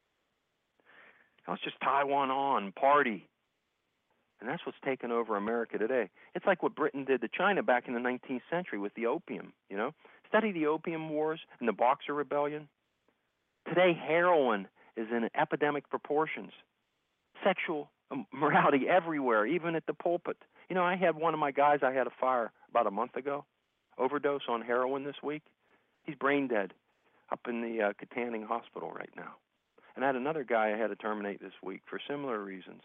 Let's just tie one on, party. And that's what's taken over America today. It's like what Britain did to China back in the nineteenth century with the opium, you know? Study the Opium Wars and the Boxer Rebellion. Today, heroin is in epidemic proportions. Sexual morality everywhere, even at the pulpit. You know, I had one of my guys, I had a fire about a month ago, overdose on heroin this week. He's brain dead up in the uh, Katanning Hospital right now. And I had another guy I had to terminate this week for similar reasons.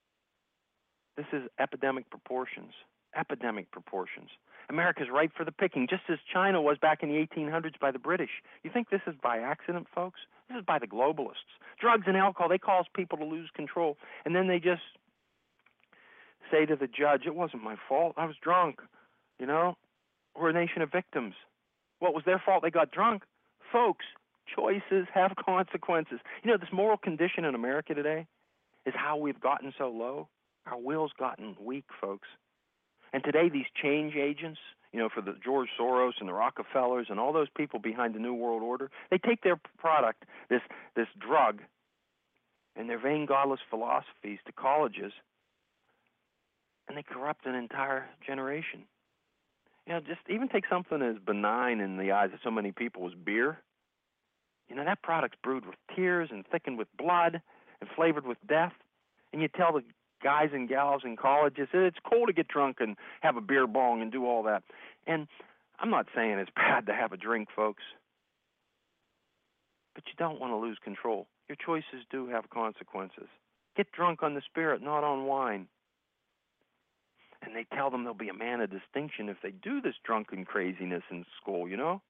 This is epidemic proportions, epidemic proportions. America's ripe for the picking, just as China was back in the eighteen hundreds by the British. You think this is by accident, folks? This is by the globalists. Drugs and alcohol, they cause people to lose control. And then they just say to the judge, it wasn't my fault. I was drunk. You know, we're a nation of victims. What was their fault? They got drunk. Folks, choices have consequences. You know, this moral condition in America today is how we've gotten so low. Our will's gotten weak, folks. And today, these change agents, you know, for the George Soros and the Rockefellers and all those people behind the New World Order, they take their product, this this drug, and their vain, godless philosophies to colleges, and they corrupt an entire generation. You know, just even take something as benign in the eyes of so many people as beer. You know, that product's brewed with tears and thickened with blood and flavored with death. And you tell the guys and gals in colleges, it's cool to get drunk and have a beer bong and do all that. And I'm not saying it's bad to have a drink, folks, but you don't want to lose control. Your choices do have consequences. Get drunk on the Spirit, not on wine. And they tell them they'll be a man of distinction if they do this drunken craziness in school, you know?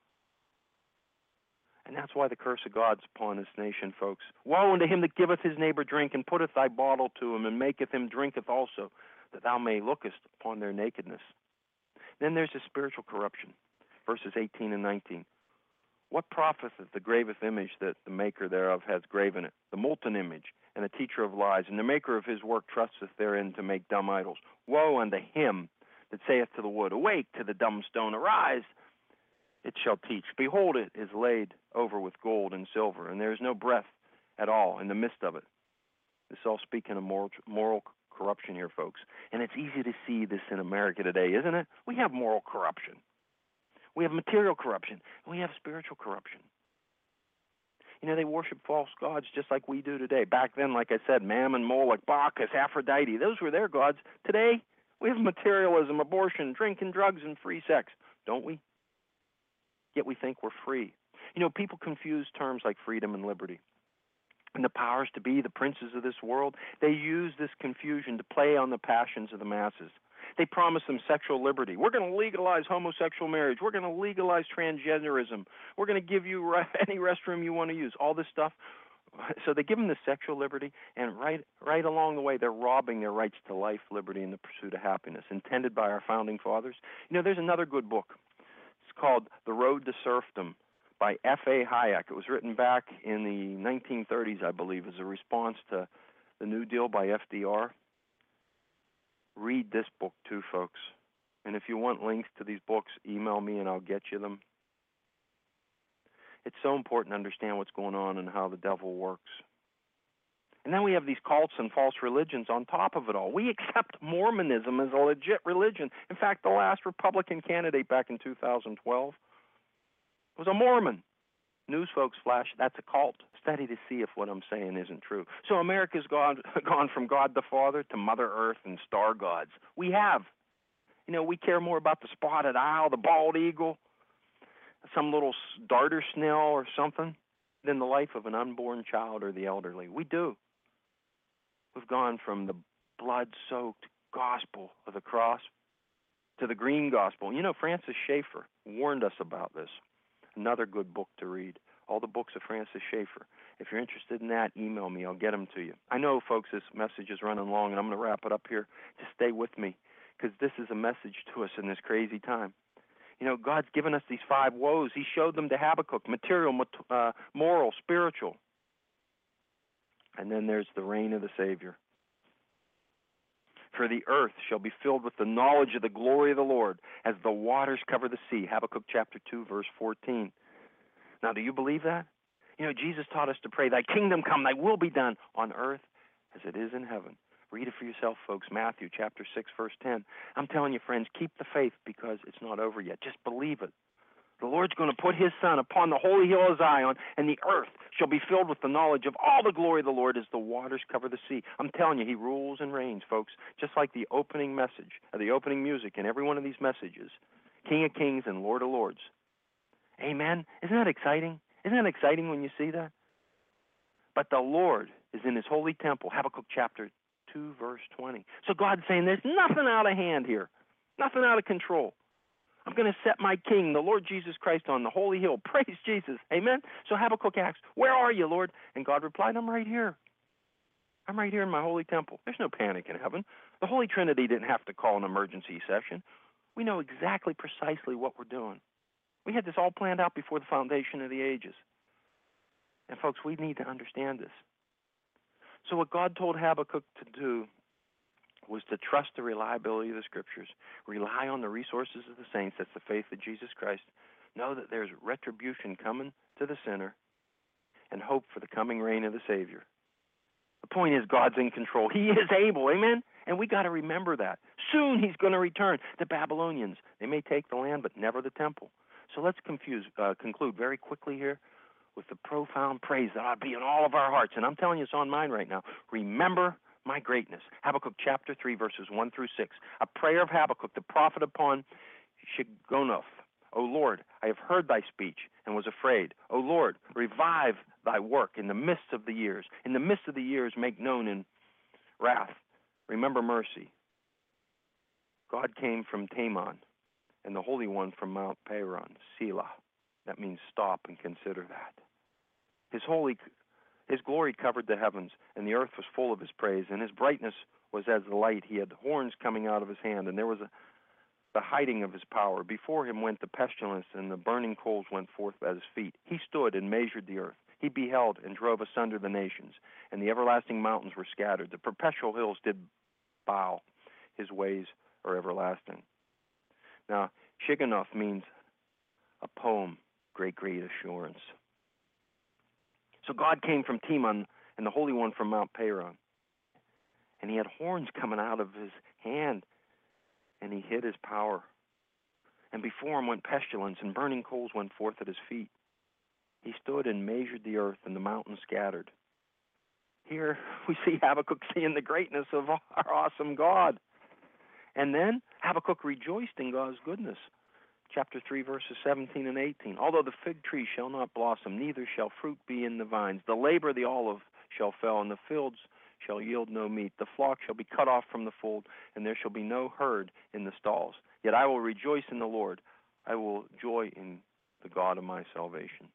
And that's why the curse of God's upon this nation, folks. Woe unto him that giveth his neighbor drink, and putteth thy bottle to him, and maketh him drinketh also, that thou may lookest upon their nakedness. Then there's the spiritual corruption, verses eighteen and nineteen. What profiteth the graveth image that the maker thereof hath graven it, the molten image, and the teacher of lies, and the maker of his work trusteth therein to make dumb idols? Woe unto him that saith to the wood, awake, to the dumb stone, arise, it shall teach. Behold, it is laid over with gold and silver, and there is no breath at all in the midst of it. This is all speaking of moral, moral corruption here, folks. And it's easy to see this in America today, isn't it? We have moral corruption. We have material corruption. And we have spiritual corruption. You know, they worship false gods just like we do today. Back then, like I said, Mammon, Moloch, Bacchus, Aphrodite, those were their gods. Today, we have materialism, abortion, drinking, drugs, and free sex, don't we? Yet we think we're free. You know, people confuse terms like freedom and liberty. And the powers to be, the princes of this world, they use this confusion to play on the passions of the masses. They promise them sexual liberty. We're going to legalize homosexual marriage. We're going to legalize transgenderism. We're going to give you re- any restroom you want to use, all this stuff. So they give them the sexual liberty, and right, right along the way, they're robbing their rights to life, liberty, and the pursuit of happiness, intended by our founding fathers. You know, there's another good book. It's called The Road to Serfdom by F A Hayek. It was written back in the nineteen thirties, I believe, as a response to the New Deal by F D R. Read this book too, folks. And if you want links to these books, email me and I'll get you them. It's so important to understand what's going on and how the devil works. And then we have these cults and false religions on top of it all. We accept Mormonism as a legit religion. In fact, the last Republican candidate back in two thousand twelve was a Mormon. News folks flash, that's a cult. Study to see if what I'm saying isn't true. So America's gone, gone from God the Father to Mother Earth and star gods. We have. You know, we care more about the spotted owl, the bald eagle, some little darter snail or something than the life of an unborn child or the elderly. We do. We've gone from the blood-soaked gospel of the cross to the green gospel. You know, Francis Schaeffer warned us about this. Another good book to read. All the books of Francis Schaeffer. If you're interested in that, email me. I'll get them to you. I know, folks, this message is running long, and I'm going to wrap it up here. Just stay with me, because this is a message to us in this crazy time. You know, God's given us these five woes. He showed them to Habakkuk, material, uh, moral, spiritual. And then there's the reign of the Savior. For the earth shall be filled with the knowledge of the glory of the Lord as the waters cover the sea. Habakkuk chapter two, verse fourteen. Now, do you believe that? You know, Jesus taught us to pray, thy kingdom come, thy will be done on earth as it is in heaven. Read it for yourself, folks. Matthew chapter six, verse ten. I'm telling you, friends, keep the faith because it's not over yet. Just believe it. The Lord's going to put his Son upon the holy hill of Zion, and the earth shall be filled with the knowledge of all the glory of the Lord as the waters cover the sea. I'm telling you, he rules and reigns, folks, just like the opening message, or the opening music in every one of these messages. King of kings and Lord of lords. Amen? Isn't that exciting? Isn't that exciting when you see that? But the Lord is in his holy temple, Habakkuk chapter two, verse twenty. So God's saying there's nothing out of hand here, nothing out of control. I'm going to set my king, the Lord Jesus Christ, on the holy hill. Praise Jesus. Amen? So Habakkuk asks, where are you, Lord? And God replied, I'm right here. I'm right here in my holy temple. There's no panic in heaven. The Holy Trinity didn't have to call an emergency session. We know exactly precisely what we're doing. We had this all planned out before the foundation of the ages. And folks, we need to understand this. So what God told Habakkuk to do was to trust the reliability of the Scriptures, rely on the resources of the saints, that's the faith of Jesus Christ, know that there's retribution coming to the sinner, and hope for the coming reign of the Savior. The point is, God's in control. He is able, amen? And we got to remember that. Soon he's going to return. The Babylonians, they may take the land, but never the temple. So let's confuse, uh, conclude very quickly here with the profound praise that ought to be in all of our hearts. And I'm telling you, it's on mine right now. Remember my greatness. Habakkuk chapter three, verses one through six. A prayer of Habakkuk, the prophet upon Shigionoth. O Lord, I have heard thy speech and was afraid. O Lord, revive thy work in the midst of the years. In the midst of the years, make known in wrath. Remember mercy. God came from Teman, and the Holy One from Mount Paran, Selah. That means stop and consider that. His holy His glory covered the heavens, and the earth was full of his praise, and his brightness was as the light. He had horns coming out of his hand, and there was a, the hiding of his power. Before him went the pestilence, and the burning coals went forth at his feet. He stood and measured the earth. He beheld and drove asunder the nations, and the everlasting mountains were scattered. The perpetual hills did bow. His ways are everlasting. Now, Shigionoth means a poem, great, great assurance. So God came from Teman and the Holy One from Mount Paran. And he had horns coming out of his hand, and he hid his power. And before him went pestilence, and burning coals went forth at his feet. He stood and measured the earth, and the mountains scattered. Here we see Habakkuk seeing the greatness of our awesome God. And then Habakkuk rejoiced in God's goodness. Chapter three, verses seventeen and eighteen. Although the fig tree shall not blossom, neither shall fruit be in the vines. The labor of the olive shall fail, and the fields shall yield no meat. The flock shall be cut off from the fold, and there shall be no herd in the stalls. Yet I will rejoice in the Lord. I will joy in the God of my salvation.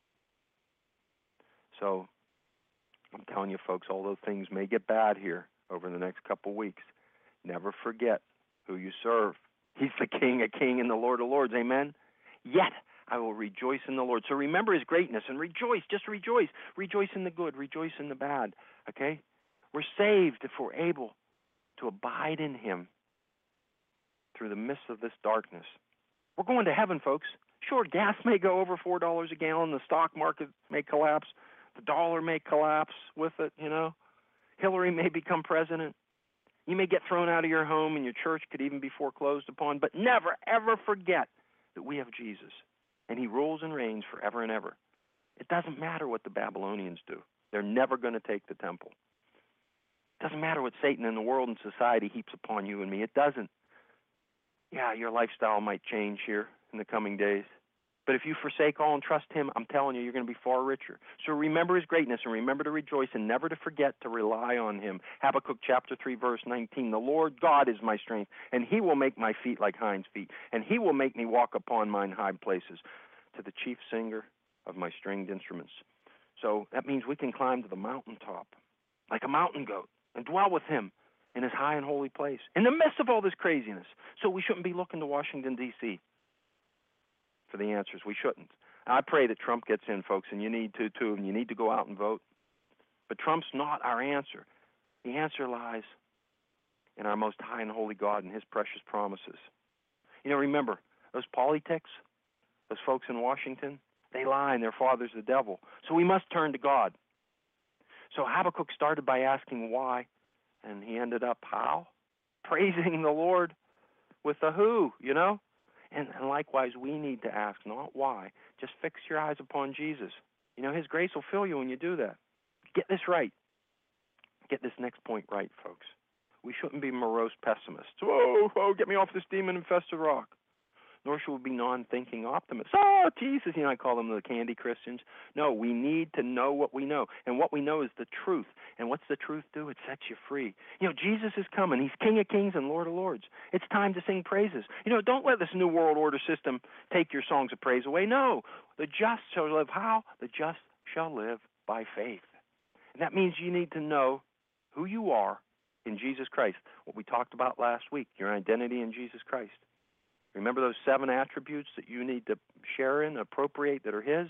So, I'm telling you, folks, although things may get bad here over the next couple weeks, never forget who you serve. He's the King, a King, and the Lord of Lords. Amen? Yet I will rejoice in the Lord. So remember his greatness and rejoice. Just rejoice. Rejoice in the good. Rejoice in the bad. Okay? We're saved if we're able to abide in him through the midst of this darkness. We're going to heaven, folks. Sure, gas may go over four dollars a gallon. The stock market may collapse. The dollar may collapse with it, you know. Hillary may become president. You may get thrown out of your home, and your church could even be foreclosed upon. But never, ever forget that we have Jesus, and he rules and reigns forever and ever. It doesn't matter what the Babylonians do. They're never going to take the temple. It doesn't matter what Satan and the world and society heaps upon you and me. It doesn't. Yeah, your lifestyle might change here in the coming days. But if you forsake all and trust him, I'm telling you, you're going to be far richer. So remember his greatness and remember to rejoice and never to forget to rely on him. Habakkuk chapter three, verse nineteen, the Lord God is my strength, and he will make my feet like hinds' feet, and he will make me walk upon mine high places, to the chief singer of my stringed instruments. So that means we can climb to the mountaintop like a mountain goat and dwell with him in his high and holy place in the midst of all this craziness. So we shouldn't be looking to Washington, D C for the answers. We shouldn't. I pray that Trump gets in, folks, and you need to, too, and you need to go out and vote. But Trump's not our answer. The answer lies in our most high and holy God and his precious promises. You know, remember, those politics, those folks in Washington, they lie and their father's the devil. So we must turn to God. So Habakkuk started by asking why, and he ended up how? Praising the Lord with the who, you know? And, and likewise, we need to ask not why. Just fix your eyes upon Jesus. You know, his grace will fill you when you do that. Get this right. Get this next point right, folks. We shouldn't be morose pessimists. Whoa, whoa, get me off this demon-infested rock. Nor should we be non-thinking optimists. Oh, Jesus, you know, I call them the candy Christians. No, we need to know what we know. And what we know is the truth. And what's the truth do? It sets you free. You know, Jesus is coming. He's King of Kings and Lord of Lords. It's time to sing praises. You know, don't let this New World Order system take your songs of praise away. No, the just shall live how? The just shall live by faith. And that means you need to know who you are in Jesus Christ. What we talked about last week, your identity in Jesus Christ. Remember those seven attributes that you need to share in, appropriate, that are his?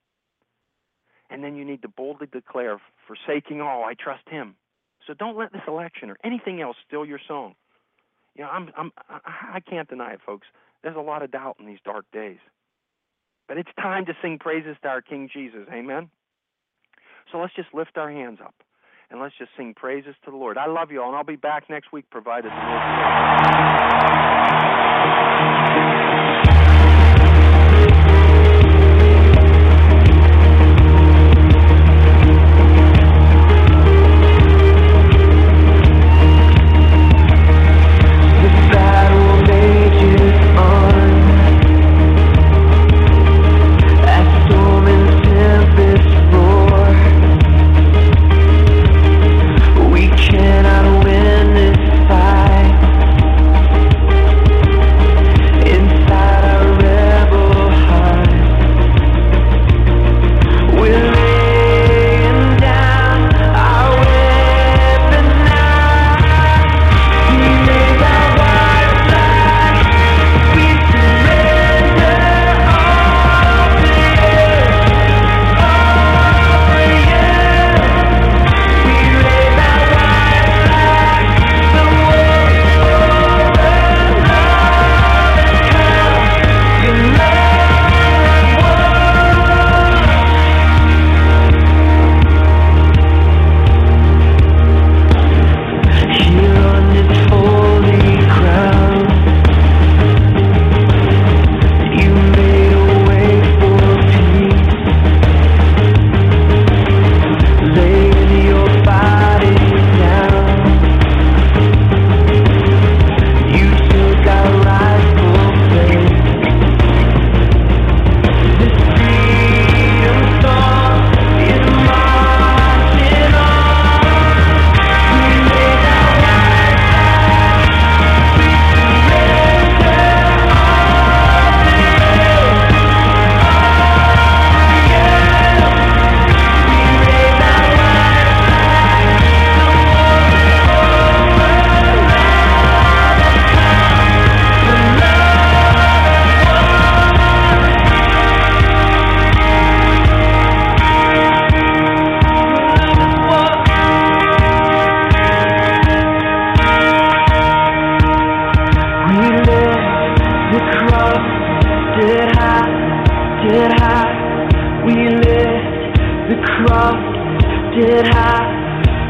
And then you need to boldly declare, forsaking all, I trust him. So don't let this election or anything else steal your song. You know, I'm, I'm, I can't deny it, folks. There's a lot of doubt in these dark days. But it's time to sing praises to our King Jesus, amen? So let's just lift our hands up, and let's just sing praises to the Lord. I love you all, and I'll be back next week, provided the Lord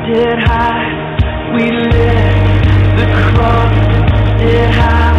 lifted high, we lift the cross lifted high.